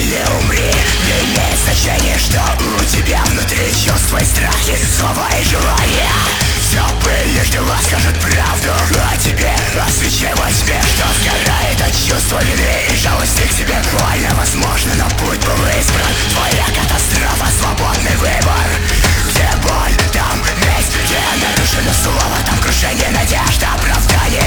или умри. Не имеет значения, что у тебя внутри. Чувства и страхи, слова и желания. Все пыль лишь дела скажут правду о тебе, о свече во тьме, что сгорает от чувства вины и жалости к себе. Больно, возможно, но путь был избран. Твоя катастрофа, свободный выбор. Где боль, там месть, где нарушено слово, там крушение, надежда, оправдание.